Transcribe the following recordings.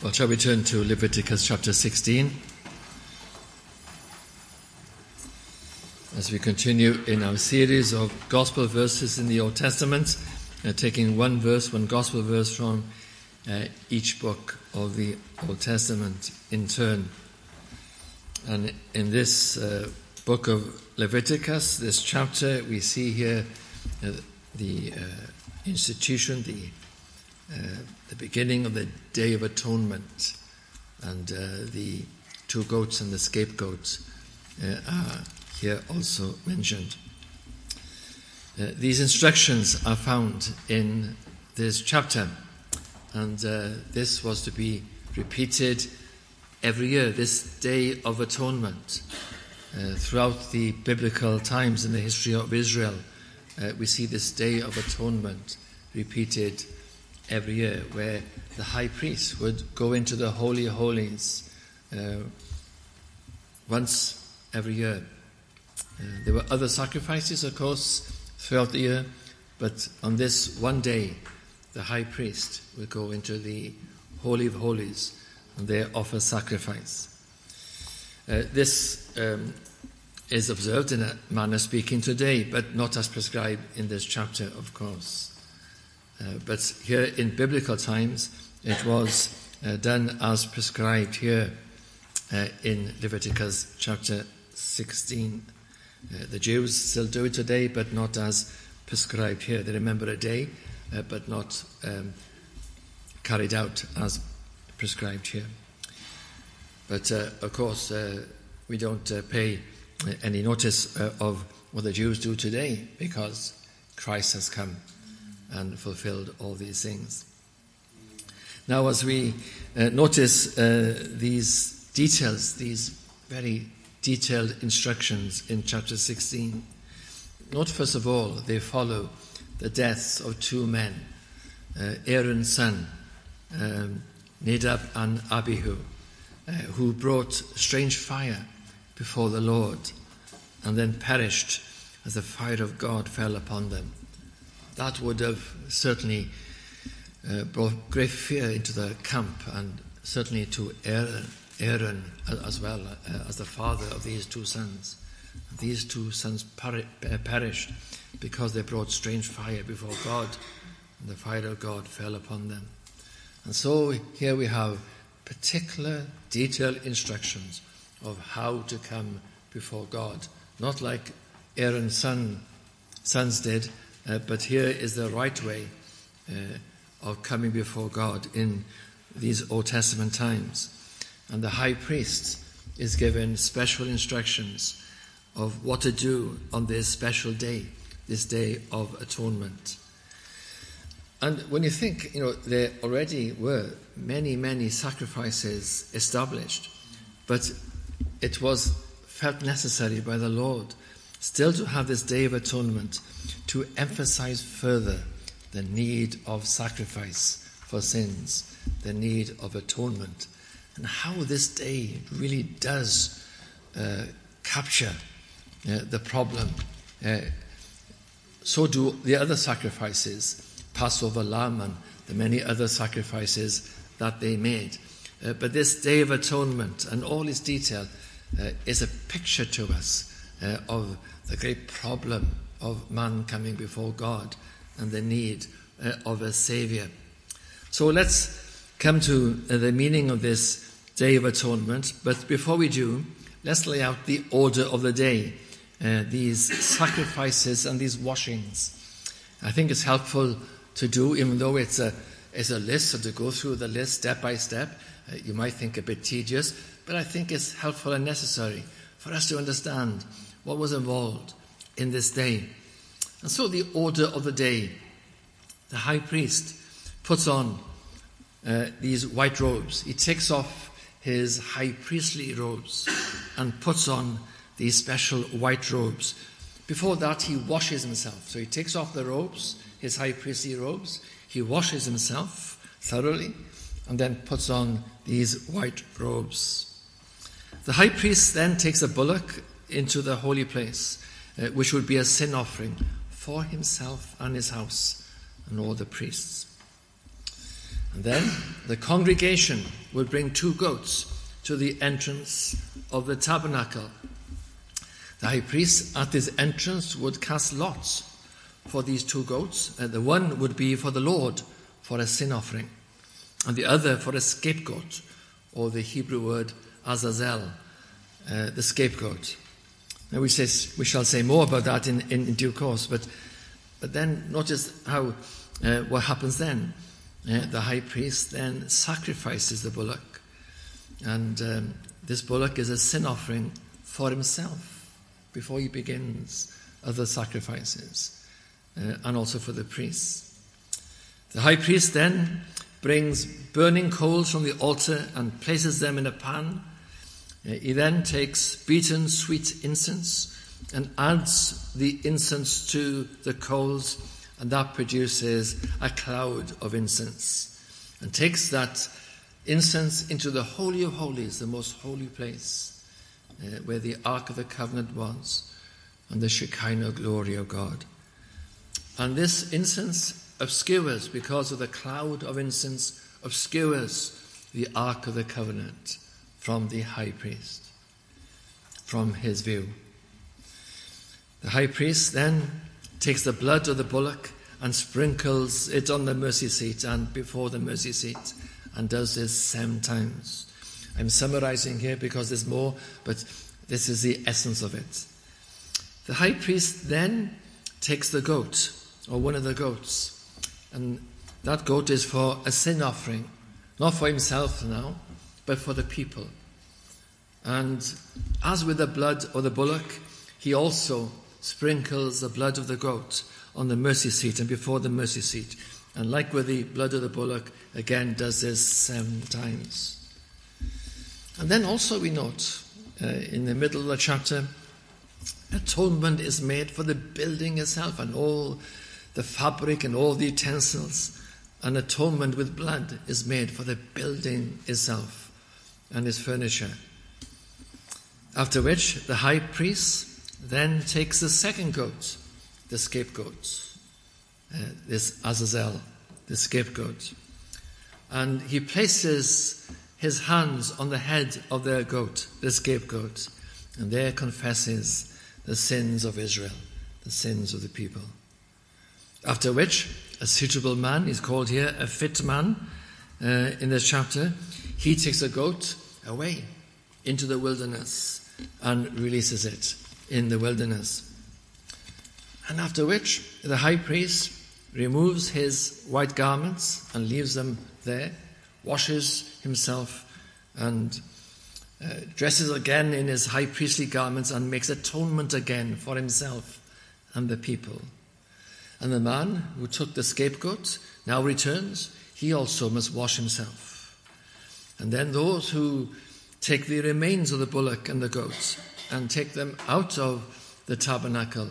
Well, shall we turn to Leviticus chapter 16 as we continue in our series of gospel verses in the Old Testament, taking one gospel verse from each book of the Old Testament in turn. And in this book of Leviticus, this chapter, we see here the institution, the beginning of the Day of Atonement, and the two goats and the scapegoat are here also mentioned. These instructions are found in this chapter, and this was to be repeated every year, this Day of Atonement. Throughout the biblical times in the history of Israel, we see this Day of Atonement repeated every year, where the high priest would go into the Holy of Holies once every year. There were other sacrifices, of course, throughout the year, but on this one day, the high priest would go into the Holy of Holies and there offer sacrifice. This is observed in a manner speaking today, but not as prescribed in this chapter, of course. But here in biblical times, it was done as prescribed here in Leviticus chapter 16. The Jews still do it today, but not as prescribed here. They remember a day, but not carried out as prescribed here. But of course, we don't pay any notice of what the Jews do today, because Christ has come and fulfilled all these things. Now, as we notice these details, these very detailed instructions in chapter 16, note first of all, they follow the deaths of two men, Aaron's son, Nadab and Abihu, who brought strange fire before the Lord and then perished as the fire of God fell upon them. That would have certainly brought great fear into the camp, and certainly to Aaron as well, as the father of these two sons. These two sons perished because they brought strange fire before God, and the fire of God fell upon them. And so here we have particular detailed instructions of how to come before God, not like Aaron's sons did, but here is the right way of coming before God in these Old Testament times. And the high priest is given special instructions of what to do on this special day, this Day of Atonement. And when you think, there already were many, many sacrifices established, but it was felt necessary by the Lord still to have this Day of Atonement to emphasize further the need of sacrifice for sins, the need of atonement, and how this day really does capture the problem. So do the other sacrifices, Passover lamb and the many other sacrifices that they made. But this Day of Atonement and all its detail is a picture to us of the great problem of man coming before God and the need of a Saviour. So let's come to the meaning of this Day of Atonement. But before we do, let's lay out the order of the day, these sacrifices and these washings. I think it's helpful to do, even though it's a list, so to go through the list step by step. You might think a bit tedious, but I think it's helpful and necessary for us to understand what was involved in this day. And so the order of the day, the high priest puts on these white robes. He takes off his high priestly robes and puts on these special white robes. Before that, he washes himself. So he takes off the robes, his high priestly robes. He washes himself thoroughly and then puts on these white robes. The high priest then takes a bullock into the holy place, which would be a sin offering for himself and his house and all the priests. And then the congregation would bring 2 goats to the entrance of the tabernacle. The high priest at this entrance would cast lots for these 2 goats. The one would be for the Lord, for a sin offering, and the other for a scapegoat, or the Hebrew word Azazel, the scapegoat. Now we shall say more about that in due course, but then notice how what happens then. The high priest then sacrifices the bullock, and this bullock is a sin offering for himself before he begins other sacrifices, and also for the priests. The high priest then brings burning coals from the altar and places them in a pan. He then takes beaten sweet incense and adds the incense to the coals, and that produces a cloud of incense, and takes that incense into the Holy of Holies, the most holy place, where the Ark of the Covenant was, and the Shekinah glory of God. And this incense obscures, because of the cloud of incense, obscures the Ark of the Covenant from the high priest, from his view. The high priest then takes the blood of the bullock and sprinkles it on the mercy seat and before the mercy seat, and does this 7 times. I'm summarizing here because there's more, but this is the essence of it. The high priest then takes the goat, or one of the goats, and that goat is for a sin offering, not for himself now, but for the people. And as with the blood of the bullock, he also sprinkles the blood of the goat on the mercy seat and before the mercy seat. And like with the blood of the bullock, again does this 7 times. And then also we note, in the middle of the chapter, atonement is made for the building itself and all the fabric and all the utensils. An atonement with blood is made for the building itself and its furniture. After which the high priest then takes the second goat, the scapegoat, this Azazel, the scapegoat, and he places his hands on the head of the goat, the scapegoat, and there confesses the sins of Israel, the sins of the people. After which, a suitable man is called here a fit man in this chapter. He takes a goat away into the wilderness and releases it in the wilderness. And after which, the high priest removes his white garments and leaves them there, washes himself and dresses again in his high priestly garments and makes atonement again for himself and the people. And the man who took the scapegoat now returns. He also must wash himself. And then those who take the remains of the bullock and the goats and take them out of the tabernacle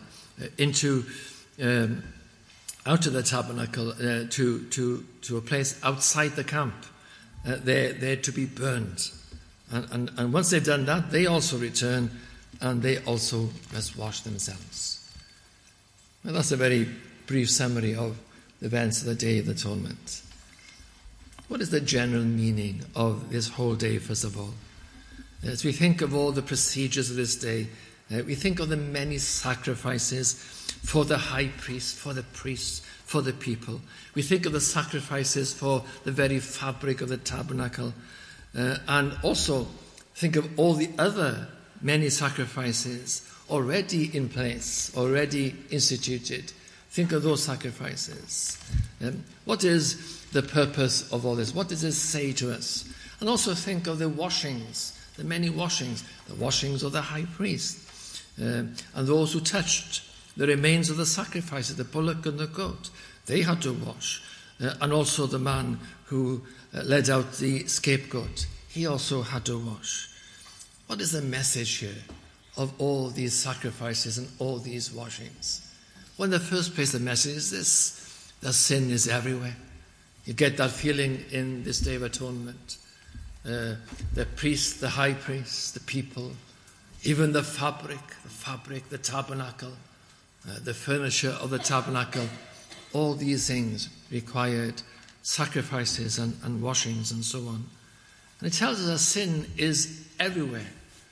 out of the tabernacle to a place outside the camp. They're to be burned. And once they've done that, they also return and they also must wash themselves. Well, that's a very brief summary of the events of the Day of Atonement. What is the general meaning of this whole day, first of all? As we think of all the procedures of this day, we think of the many sacrifices for the high priest, for the priests, for the people. We think of the sacrifices for the very fabric of the tabernacle, and also think of all the other many sacrifices already in place, already instituted. Think of those sacrifices. What is the purpose of all this? What does this say to us? And also think of the washings, the many washings, the washings of the high priest, and those who touched the remains of the sacrifices, the bullock and the goat. They had to wash. And also the man who led out the scapegoat, he also had to wash. What is the message here of all these sacrifices and all these washings? Well, in the first place, the message is this: that sin is everywhere. You get that feeling in this Day of Atonement. The priest, the high priest, the people, even the fabric, the tabernacle, the furniture of the tabernacle, all these things required sacrifices and washings and so on. And it tells us that sin is everywhere.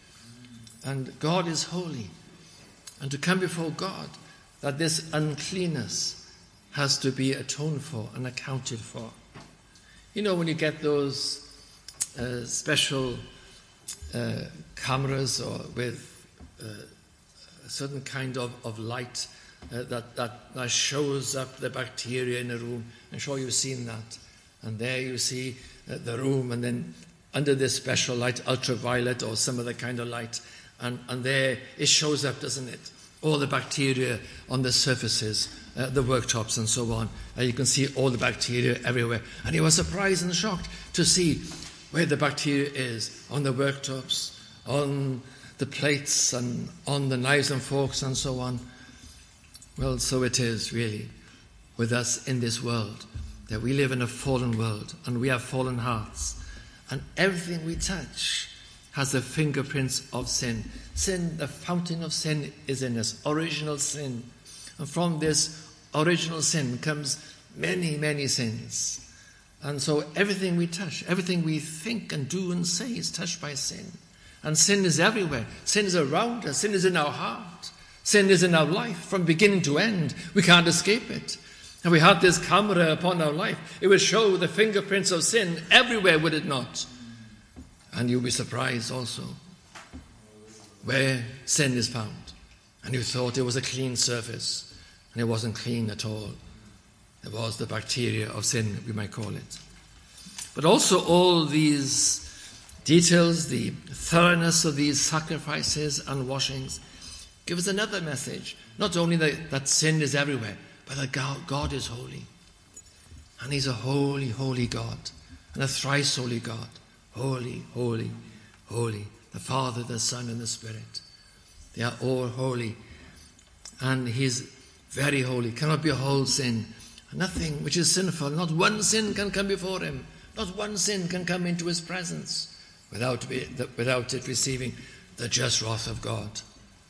And God is holy. And to come before God, that this uncleanness has to be atoned for and accounted for. You know, when you get those special cameras or with a certain kind of light that shows up the bacteria in a room. I'm sure you've seen that. And there you see the room, and then under this special light, ultraviolet or some other kind of light, and there it shows up, doesn't it? All the bacteria on the surfaces, the worktops and so on. You can see all the bacteria everywhere. And he was surprised and shocked to see where the bacteria is, on the worktops, on the plates and on the knives and forks and so on. Well, so it is really with us in this world, that we live in a fallen world and we have fallen hearts. And everything we touch has the fingerprints of sin. Sin, the fountain of sin is in us, original sin. And from this original sin comes many, many sins. And so everything we touch, everything we think and do and say is touched by sin. And sin is everywhere. Sin is around us. Sin is in our heart. Sin is in our life from beginning to end. We can't escape it. And we had this camera upon our life. It would show the fingerprints of sin everywhere, would it not? And you'll be surprised also where sin is found. And you thought it was a clean surface, and it wasn't clean at all. It was the bacteria of sin, we might call it. But also all these details, the thoroughness of these sacrifices and washings, give us another message. Not only that sin is everywhere, but that God is holy. And he's a holy, holy God. And a thrice holy God. Holy, holy, holy. The Father, the Son, and the Spirit. They are all holy. And he's very holy. Cannot behold sin. Nothing which is sinful. Not one sin can come before him. Not one sin can come into his presence without it receiving the just wrath of God.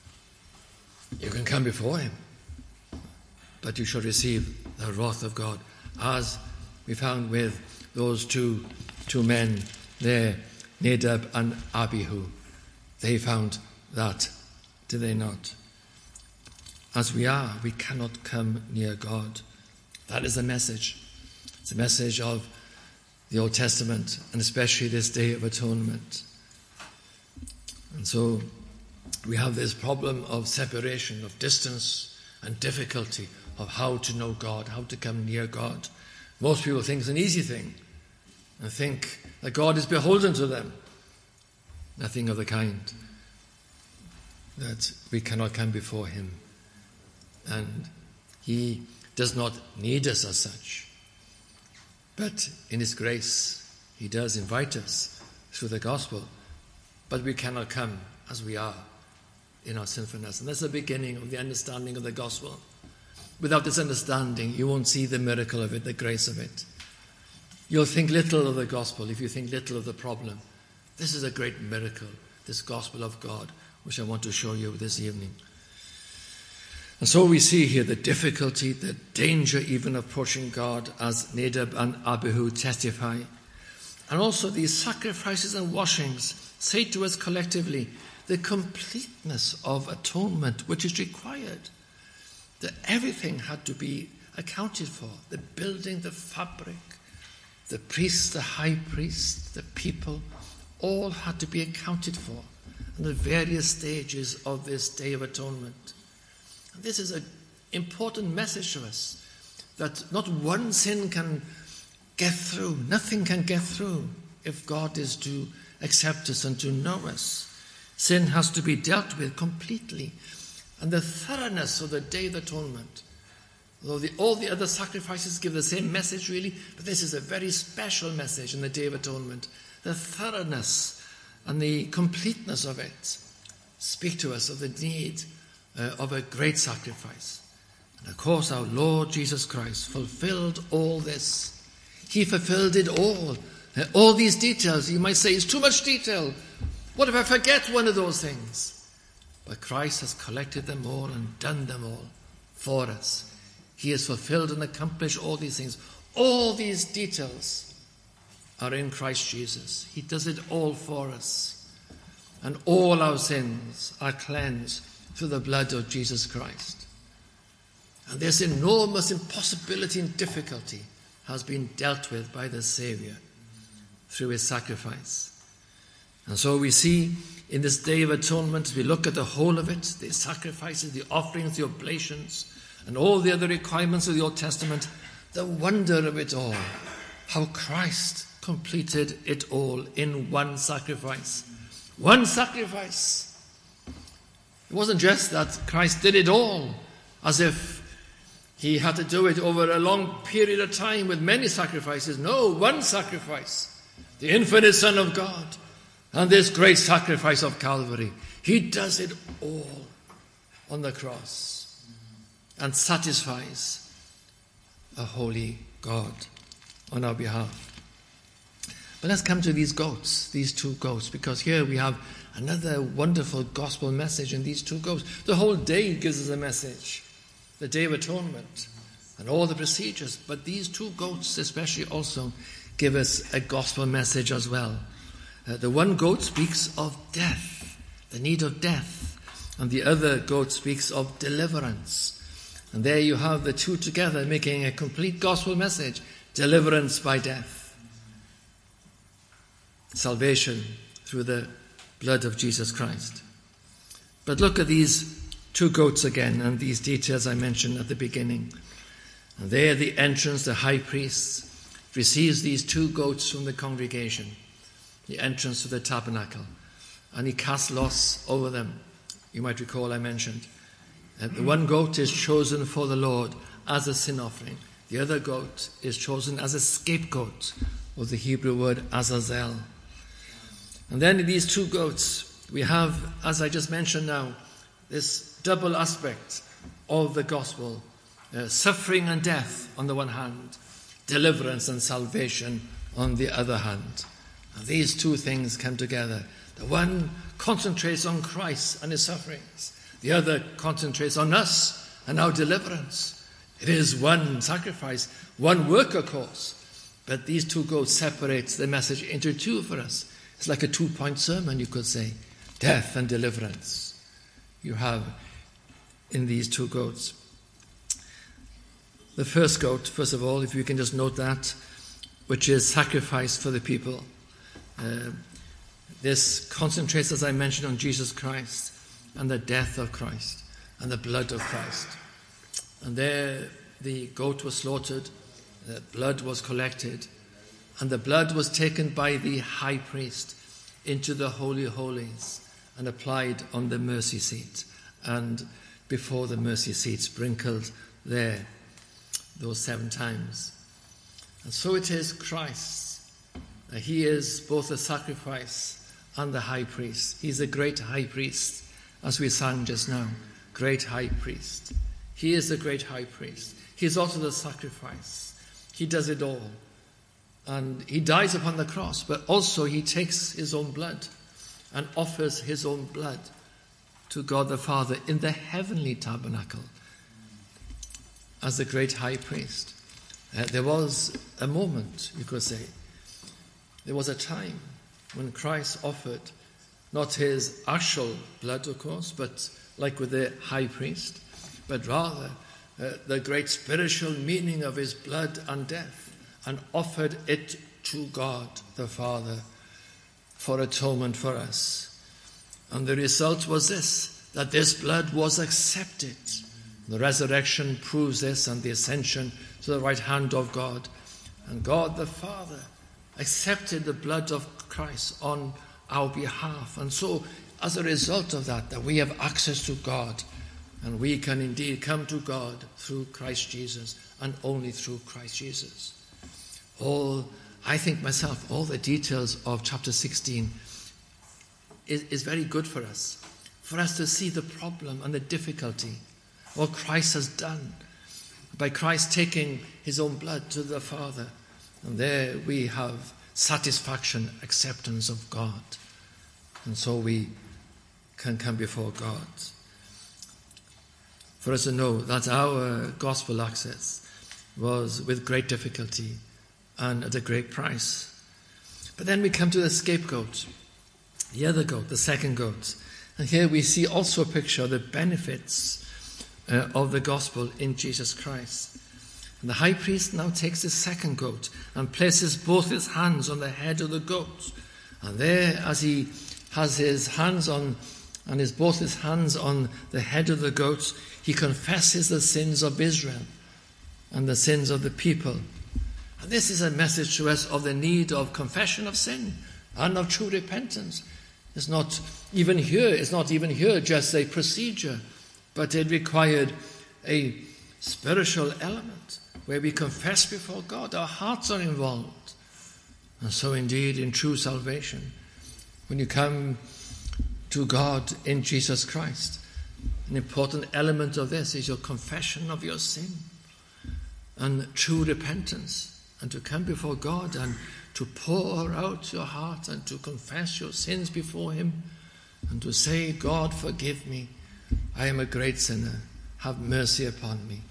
You can come before him, but you shall receive the wrath of God, as we found with those two men there, Nadab and Abihu. They found that, did they not? As we are, we cannot come near God. That is the message. It's the message of the Old Testament, and especially this Day of Atonement. And so we have this problem of separation, of distance and difficulty of how to know God, how to come near God. Most people think it's an easy thing and think that God is beholden to them. Nothing of the kind. That we cannot come before him. And he does not need us as such. But in his grace, he does invite us through the gospel. But we cannot come as we are in our sinfulness. And that's the beginning of the understanding of the gospel. Without this understanding, you won't see the miracle of it, the grace of it. You'll think little of the gospel if you think little of the problem. This is a great miracle, this gospel of God, which I want to show you this evening. And so we see here the difficulty, the danger even of approaching God, as Nadab and Abihu testify. And also these sacrifices and washings say to us collectively the completeness of atonement which is required. That everything had to be accounted for. The building, the fabric, the priests, the high priest, the people, all had to be accounted for in the various stages of this Day of Atonement. And this is an important message to us, that not one sin can get through, nothing can get through if God is to accept us and to know us. Sin has to be dealt with completely. And the thoroughness of the Day of Atonement, although all the other sacrifices give the same message really, but this is a very special message in the Day of Atonement. The thoroughness and the completeness of it speak to us of the need of a great sacrifice. And of course our Lord Jesus Christ fulfilled all this. He fulfilled it all. All these details, you might say, is too much detail. What if I forget one of those things? But Christ has collected them all and done them all for us. He has fulfilled and accomplished all these things. All these details are in Christ Jesus. He does it all for us. And all our sins are cleansed through the blood of Jesus Christ. And this enormous impossibility and difficulty has been dealt with by the Saviour through his sacrifice. And so we see in this Day of Atonement, as we look at the whole of it, the sacrifices, the offerings, the oblations, and all the other requirements of the Old Testament, the wonder of it all, how Christ completed it all in one sacrifice. One sacrifice. It wasn't just that Christ did it all as if he had to do it over a long period of time with many sacrifices. No, one sacrifice. The infinite Son of God and this great sacrifice of Calvary. He does it all on the cross and satisfies a holy God on our behalf. But let's come to these goats, these two goats, because here we have another wonderful gospel message in these two goats. The whole day gives us a message, the Day of Atonement and all the procedures, but these two goats especially also give us a gospel message as well. The one goat speaks of death, the need of death, and the other goat speaks of deliverance. And there you have the two together making a complete gospel message, deliverance by death. Salvation through the blood of Jesus Christ. But look at these two goats again and these details I mentioned at the beginning. And there the entrance, the high priest receives these two goats from the congregation, the entrance to the tabernacle, and he casts lots over them. You might recall I mentioned the one goat is chosen for the Lord as a sin offering. The other goat is chosen as a scapegoat, or the Hebrew word azazel. And then in these two goats, we have, as I just mentioned now, this double aspect of the gospel. Suffering and death on the one hand, deliverance and salvation on the other hand. And these two things come together. The one concentrates on Christ and his sufferings. The other concentrates on us and our deliverance. It is one sacrifice, one work, of course. But these two goats separate the message into two for us. It's like a 2-point sermon, you could say. Death and deliverance you have in these two goats. The first goat, first of all, if you can just note that, which is sacrifice for the people. This concentrates, as I mentioned, on Jesus Christ and the death of Christ and the blood of Christ. And there the goat was slaughtered, the blood was collected, and the blood was taken by the high priest into the Holy of Holies and applied on the mercy seat, and before the mercy seat, sprinkled there those 7 times. And so it is Christ. He is both the sacrifice and the high priest. He's a great high priest, as we sang just now. Great high priest. He is the great high priest. He is also the sacrifice. He does it all. And he dies upon the cross, but also he takes his own blood and offers his own blood to God the Father in the heavenly tabernacle as the great high priest. There was a moment, you could say. There was a time when Christ offered not his actual blood, of course, but like with the high priest, but rather the great spiritual meaning of his blood and death, and offered it to God the Father for atonement for us. And the result was this, that this blood was accepted. The resurrection proves this, and the ascension to the right hand of God. And God the Father accepted the blood of Christ on our behalf. And so, as a result of that we have access to God, and we can indeed come to God through Christ Jesus, and only through Christ Jesus. I think myself, all the details of chapter 16 is very good for us to see the problem and the difficulty, what Christ has done by Christ taking his own blood to the Father. And there we have satisfaction, acceptance of God. And so we can come before God. For us to know that our gospel access was with great difficulty and at a great price. But then we come to the scapegoat, the other goat, the second goat. And here we see also a picture of the benefits of the gospel in Jesus Christ. And the high priest now takes the second goat and places both his hands on the head of the goat. And there, as he has his hands on, and both his hands on the head of the goat, he confesses the sins of Israel and the sins of the people. And this is a message to us of the need of confession of sin and of true repentance. It's not even here just a procedure, but it required a spiritual element where we confess before God. Our hearts are involved. And so indeed in true salvation, when you come to God in Jesus Christ, an important element of this is your confession of your sin and true repentance, and to come before God and to pour out your heart and to confess your sins before him and to say, God, forgive me. I am a great sinner. Have mercy upon me.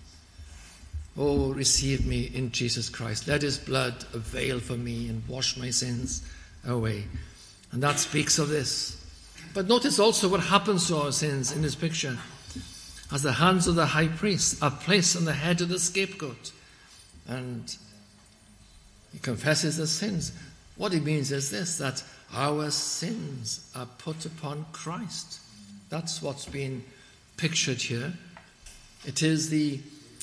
Oh, receive me in Jesus Christ. Let his blood avail for me and wash my sins away. And that speaks of this. But notice also what happens to our sins in this picture. As the hands of the high priest are placed on the head of the scapegoat, and he confesses the sins. What it means is this, that our sins are put upon Christ. That's what's been pictured here. It is the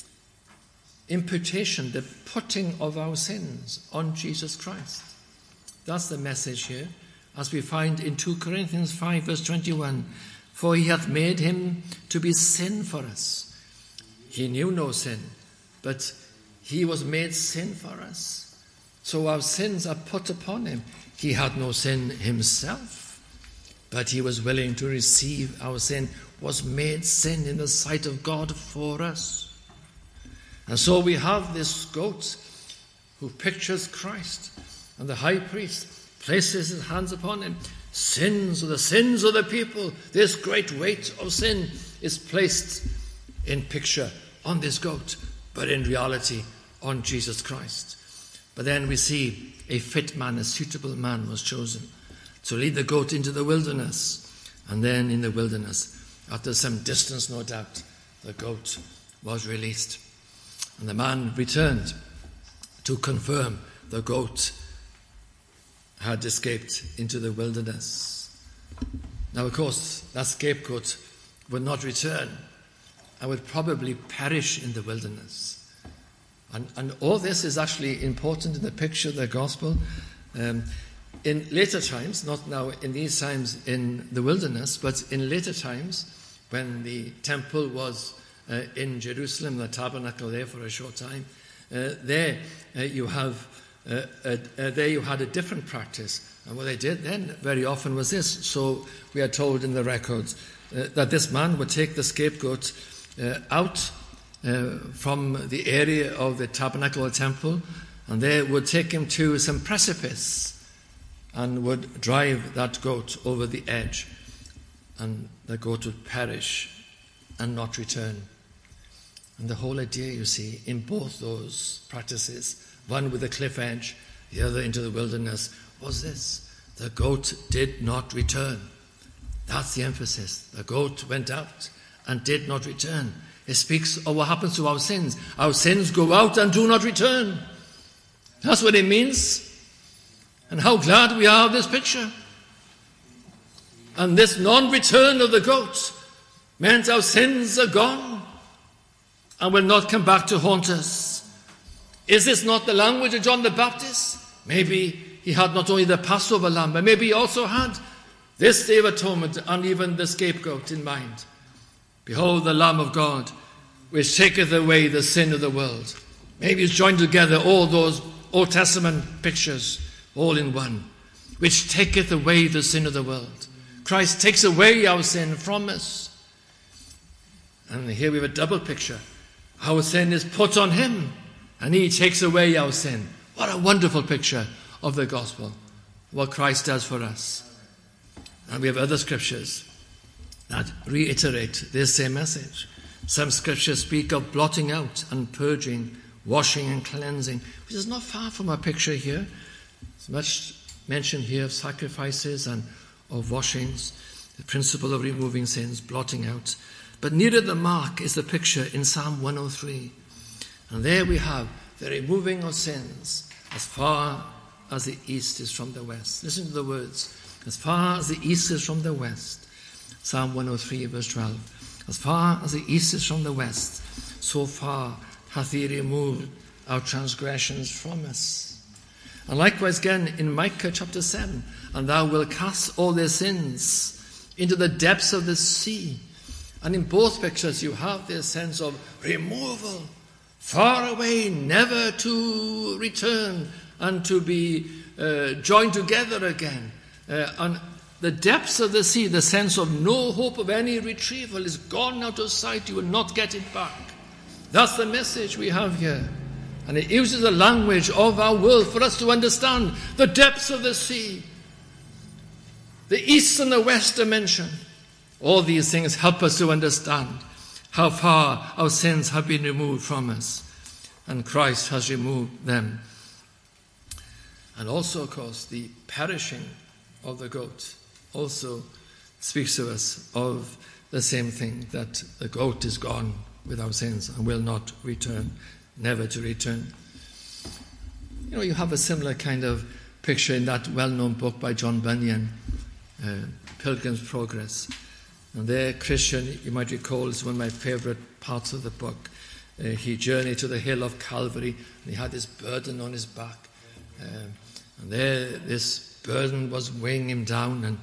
imputation, the putting of our sins on Jesus Christ. That's the message here, as we find in 2 Corinthians 5 verse 21. For he hath made him to be sin for us. He knew no sin, but he was made sin for us. So our sins are put upon him. He had no sin himself, but he was willing to receive our sin, was made sin in the sight of God for us. And so we have this goat who pictures Christ, and the high priest places his hands upon him. The sins of the people, this great weight of sin is placed in picture on this goat, but in reality on Jesus Christ. But then we see a fit man, a suitable man was chosen to lead the goat into the wilderness. And then in the wilderness, after some distance, no doubt, the goat was released. And the man returned to confirm the goat had escaped into the wilderness. Now, of course, that scapegoat would not return and would probably perish in the wilderness. And all this is actually important in the picture of the gospel. In later times, not now in these times in the wilderness, but in later times, when the temple was in Jerusalem, the tabernacle there for a short time, there you had a different practice. And what they did then very often was this. So we are told in the records that this man would take the scapegoat out from the area of the tabernacle or temple, and they would take him to some precipice and would drive that goat over the edge, and the goat would perish and not return. And the whole idea, you see, in both those practices, one with a cliff edge, the other into the wilderness, was this: the goat did not return. That's the emphasis. The goat went out and did not return. It speaks of what happens to our sins. Our sins go out and do not return. That's what it means. And how glad we are of this picture. And this non-return of the goat meant our sins are gone and will not come back to haunt us. Is this not the language of John the Baptist? Maybe he had not only the Passover lamb, but maybe he also had this Day of Atonement and even the scapegoat in mind. Behold the Lamb of God, which taketh away the sin of the world. Maybe he's joined together all those Old Testament pictures, all in one. Which taketh away the sin of the world. Christ takes away our sin from us. And here we have a double picture. Our sin is put on him, and he takes away our sin. What a wonderful picture of the gospel, what Christ does for us. And we have other scriptures that reiterate this same message. Some scriptures speak of blotting out and purging, washing and cleansing, which is not far from our picture here. It's much mention here of sacrifices and of washings, the principle of removing sins, blotting out. But nearer the mark is the picture in Psalm 103. And there we have the removing of sins as far as the east is from the west. Listen to the words. As far as the east is from the west. Psalm 103 verse 12. As far as the east is from the west, so far hath he removed our transgressions from us. And likewise again in Micah chapter 7, and thou wilt cast all their sins into the depths of the sea. And in both pictures you have this sense of removal, far away, never to return and to be joined together again. And the depths of the sea, the sense of no hope of any retrieval, is gone out of sight. You will not get it back. That's the message we have here. And it uses the language of our world for us to understand the depths of the sea. The east and the west dimension. All these things help us to understand how far our sins have been removed from us. And Christ has removed them. And also, of course, the perishing of the goat also speaks to us of the same thing, that the goat is gone with our sins and will not return, never to return. You know, you have a similar kind of picture in that well-known book by John Bunyan, Pilgrim's Progress. And there, Christian, you might recall, is one of my favourite parts of the book. He journeyed to the hill of Calvary, and he had this burden on his back. And there, this burden was weighing him down, and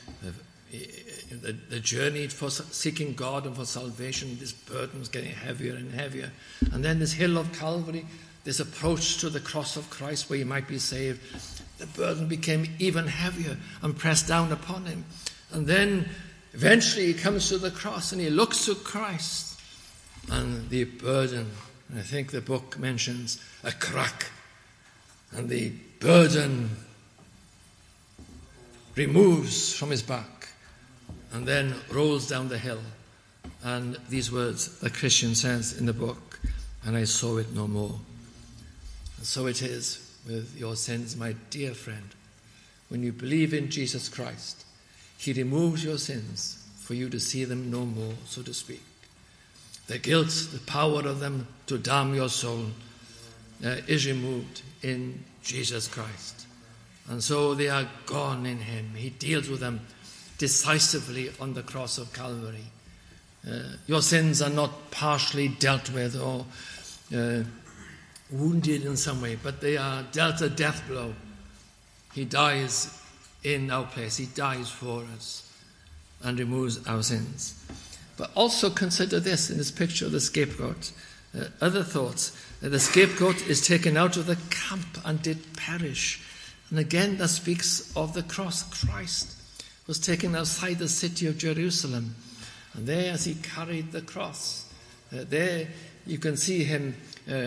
the journey for seeking God and for salvation, this burden was getting heavier and heavier. And then this hill of Calvary, this approach to the cross of Christ where he might be saved, the burden became even heavier and pressed down upon him. And then eventually he comes to the cross and he looks to Christ, and the burden, I think the book mentions a crack, and the burden removes from his back and then rolls down the hill. And these words the Christian says in the book, and I saw it no more. And so it is with your sins, my dear friend. When you believe in Jesus Christ, he removes your sins for you to see them no more, so to speak. The guilt, the power of them to damn your soul is removed in Jesus Christ. And so they are gone in him. He deals with them decisively on the cross of Calvary. Your sins are not partially dealt with or wounded in some way, but they are dealt a death blow. He dies in our place. He dies for us and removes our sins. But also consider this in this picture of the scapegoat. Other thoughts. The scapegoat is taken out of the camp and did perish. And again, that speaks of the cross. Christ was taken outside the city of Jerusalem. And there, as he carried the cross, there you can see him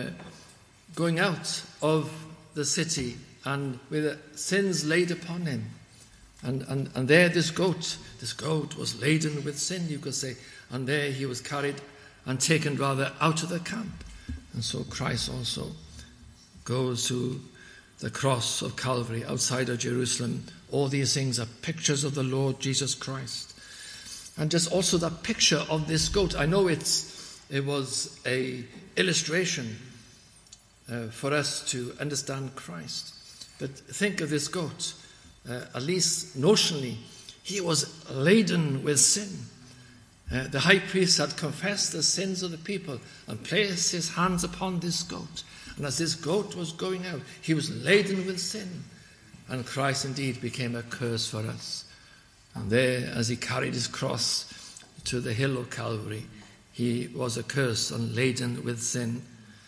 going out of the city and with sins laid upon him. And there this goat was laden with sin, you could say. And there he was carried and taken rather out of the camp. And so Christ also goes to the cross of Calvary outside of Jerusalem. All these things are pictures of the Lord Jesus Christ. And just also that picture of this goat. I know it was a illustration for us to understand Christ. But think of this goat. At least notionally, he was laden with sin. The high priest had confessed the sins of the people and placed his hands upon this goat. And as this goat was going out, he was laden with sin. And Christ indeed became a curse for us. And there, as he carried his cross to the hill of Calvary, he was a curse and laden with sin.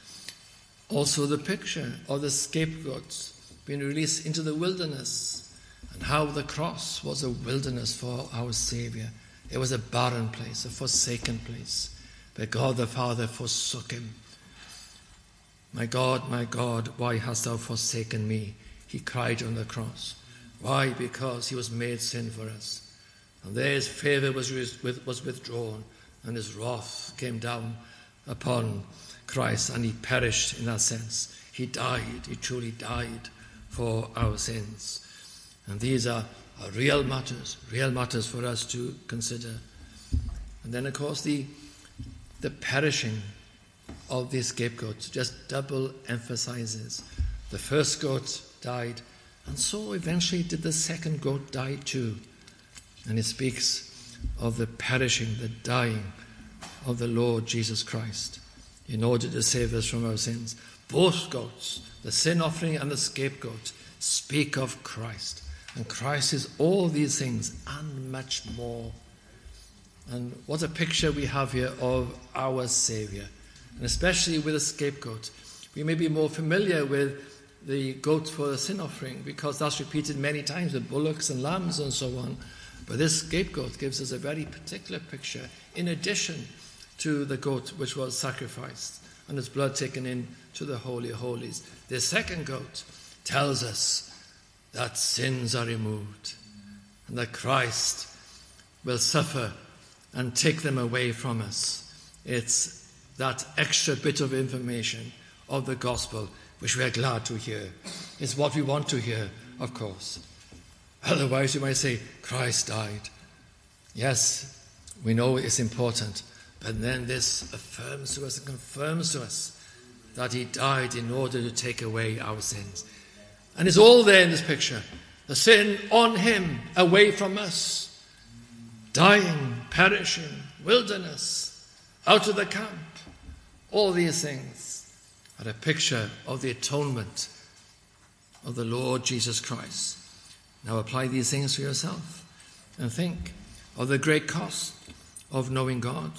Also the picture of the scapegoats being released into the wilderness, and how the cross was a wilderness for our Saviour. It was a barren place, a forsaken place, where God the Father forsook him. My God, why hast thou forsaken me? He cried on the cross. Why? Because he was made sin for us. And there his favour was withdrawn, and his wrath came down upon Christ, and he perished in that sense. He died, he truly died for our sins. And these are real matters for us to consider. And then, of course, the perishing of the scapegoat just double emphasizes. The first goat died, and so eventually did the second goat die too. And it speaks of the perishing, the dying of the Lord Jesus Christ in order to save us from our sins. Both goats, the sin offering and the scapegoat, speak of Christ. And Christ is all these things and much more. And what a picture we have here of our Saviour. And especially with a scapegoat. We may be more familiar with the goat for the sin offering because that's repeated many times with bullocks and lambs and so on. But this scapegoat gives us a very particular picture in addition to the goat which was sacrificed and its blood taken in to the Holy of Holies. The second goat tells us that sins are removed and that Christ will suffer and take them away from us. It's that extra bit of information of the gospel which we are glad to hear. It's what we want to hear, of course. Otherwise you might say, Christ died. Yes, we know it's important, but then this affirms to us and confirms to us that he died in order to take away our sins. And it's all there in this picture. The sin on him, away from us, dying, perishing, wilderness, out of the camp. All these things are a picture of the atonement of the Lord Jesus Christ. Now apply these things to yourself and think of the great cost of knowing God.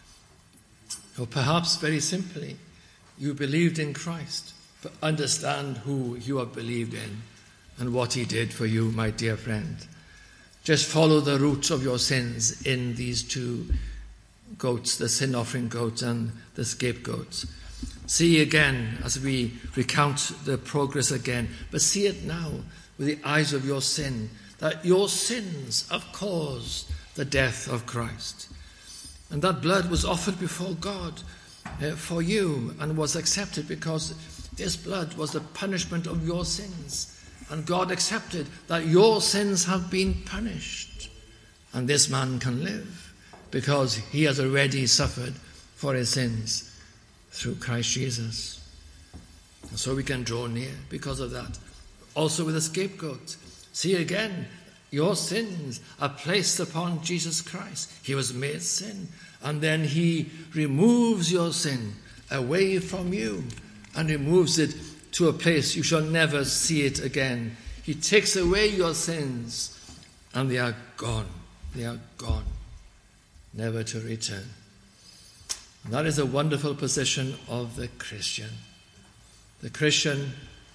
Or perhaps very simply, you believed in Christ, but understand who you have believed in and what he did for you, my dear friend. Just follow the roots of your sins in these two goats, the sin offering goat and the scapegoat. See again as we recount the progress again, but see it now with the eyes of your sin, that your sins have caused the death of Christ. And that blood was offered before God for you and was accepted because this blood was the punishment of your sins. And God accepted that your sins have been punished. And this man can live because he has already suffered for his sins through Christ Jesus. And so we can draw near because of that. Also with a scapegoat. See again, your sins are placed upon Jesus Christ. He was made sin. And then he removes your sin away from you and removes it to a place you shall never see it again. He takes away your sins and they are gone. They are gone, never to return. And that is a wonderful position of the Christian. The Christian,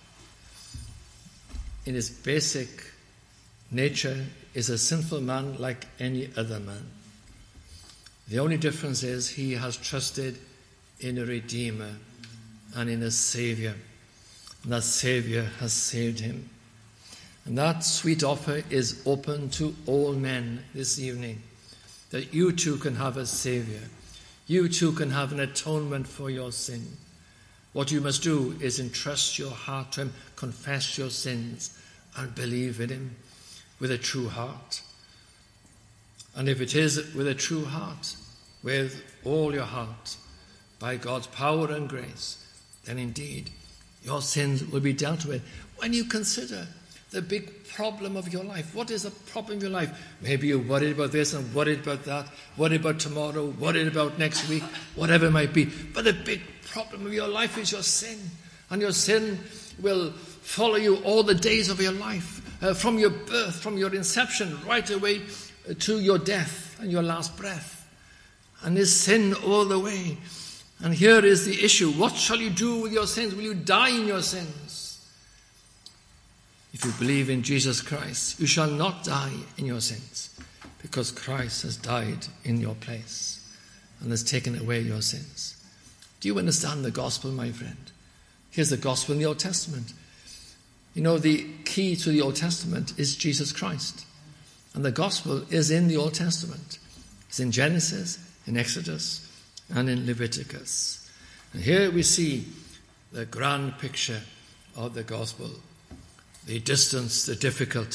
in his basic nature, is a sinful man like any other man. The only difference is he has trusted in a Redeemer and in a Saviour. And that Saviour has saved him. And that sweet offer is open to all men this evening, that you too can have a Saviour. You too can have an atonement for your sin. What you must do is entrust your heart to him, confess your sins, and believe in him with a true heart. And if it is with a true heart, with all your heart, by God's power and grace, then indeed your sins will be dealt with. When you consider the big problem of your life, what is the problem of your life? Maybe you're worried about this and worried about that, worried about tomorrow, worried about next week, whatever it might be. But the big problem of your life is your sin. And your sin will follow you all the days of your life, from your birth, from your inception, right away to your death and your last breath. And is sin all the way. And here is the issue. What shall you do with your sins? Will you die in your sins? If you believe in Jesus Christ, you shall not die in your sins, because Christ has died in your place and has taken away your sins. Do you understand the gospel, my friend? Here's the gospel in the Old Testament. You know, the key to the Old Testament is Jesus Christ. And the gospel is in the Old Testament. It's in Genesis, in Exodus, and in Leviticus. And here we see the grand picture of the gospel. The distance, the difficulty,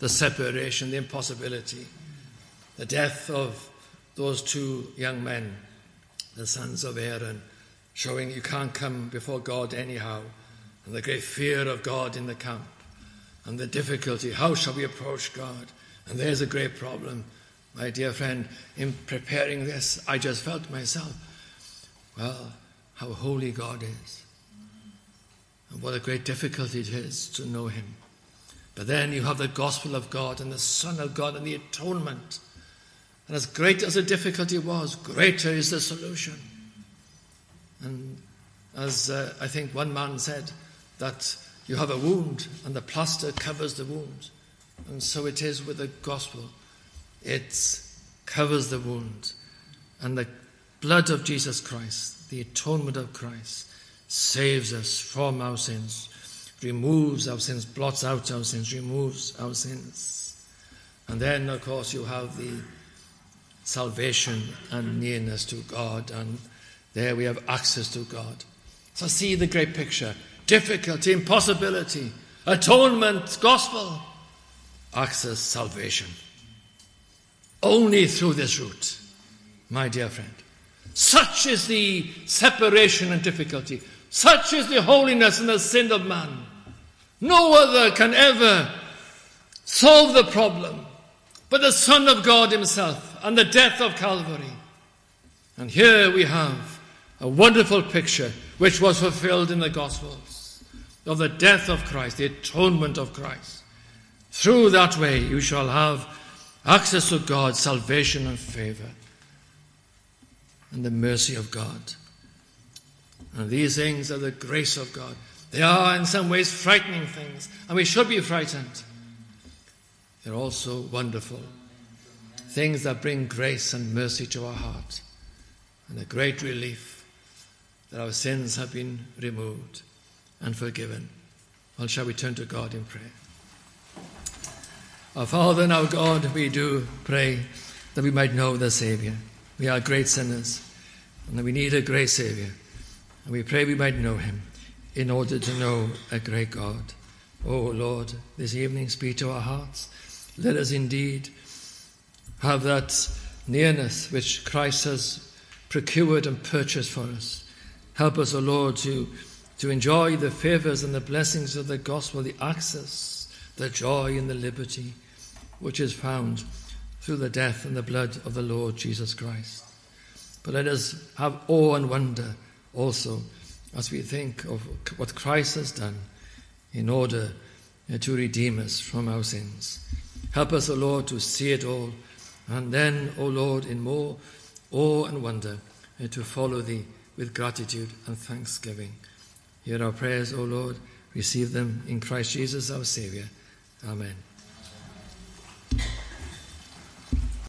the separation, the impossibility, the death of those two young men, the sons of Aaron, showing you can't come before God anyhow, and the great fear of God in the camp, and the difficulty, how shall we approach God? And there's a great problem. My dear friend, in preparing this, I just felt myself, well, how holy God is. And what a great difficulty it is to know him. But then you have the gospel of God and the Son of God and the atonement. And as great as the difficulty was, greater is the solution. And as I think one man said, that you have a wound and the plaster covers the wound. And so it is with the gospel. It covers the wound. And the blood of Jesus Christ, the atonement of Christ, saves us from our sins, removes our sins, blots out our sins, removes our sins. And then, of course, you have the salvation and nearness to God, and there we have access to God. So see the great picture. Difficulty, impossibility, atonement, gospel, access, salvation. Only through this route, my dear friend. Such is the separation and difficulty. Such is the holiness and the sin of man. No other can ever solve the problem but the Son of God himself and the death of Calvary. And here we have a wonderful picture which was fulfilled in the Gospels of the death of Christ, the atonement of Christ. Through that way you shall have access to God, salvation and favor, and the mercy of God. And these things are the grace of God. They are in some ways frightening things, and we should be frightened. They're also wonderful things that bring grace and mercy to our heart, and a great relief that our sins have been removed and forgiven. Well, shall we turn to God in prayer? Our Father and our God, we do pray that we might know the Saviour. We are great sinners, and that we need a great Saviour. And we pray we might know him in order to know a great God. Oh Lord, this evening speak to our hearts. Let us indeed have that nearness which Christ has procured and purchased for us. Help us, O Lord, to enjoy the favours and the blessings of the gospel, the access, the joy and the liberty which is found through the death and the blood of the Lord Jesus Christ. But let us have awe and wonder also as we think of what Christ has done in order to redeem us from our sins. Help us, O Lord, to see it all, and then, O Lord, in more awe and wonder, to follow thee with gratitude and thanksgiving. Hear our prayers, O Lord. Receive them in Christ Jesus our Saviour. Amen.